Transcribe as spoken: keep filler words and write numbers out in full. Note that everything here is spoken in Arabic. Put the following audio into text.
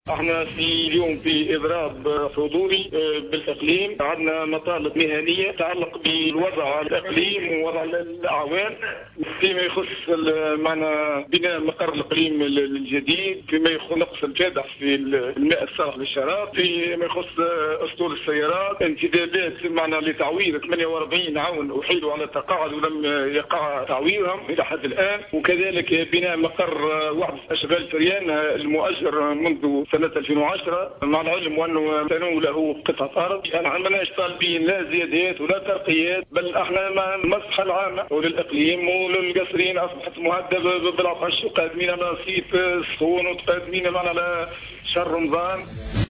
احنا في اليوم في اضراب حضوري بالاقليم. عندنا مطالب مهنيه تتعلق بالوضع الاقليم ووضع الاعوان فيما يخص معنا بناء مقر الاقليم الجديد، فيما يخص نقص الجدع في الماء الصالح للشراب، فيما يخص اسطول السيارات، انتدابات معنا لتعويض ثمانية وأربعين عون احيلوا على التقاعد ولم يقع تعويضهم الى حد الان، وكذلك بناء مقر وحده اشغال فريان المؤجر منذ سنة ألفين وعشرة، مع العلم وانه تنو له قطعة ارض. يعني عملناش طالبين لا زيادات ولا ترقيات، بل احنا مع المصلحة العامة وللاقليم وللقصرين اصبحت مهددة بالعطش، وقادمين على صيف السخون وقادمين على شهر رمضان.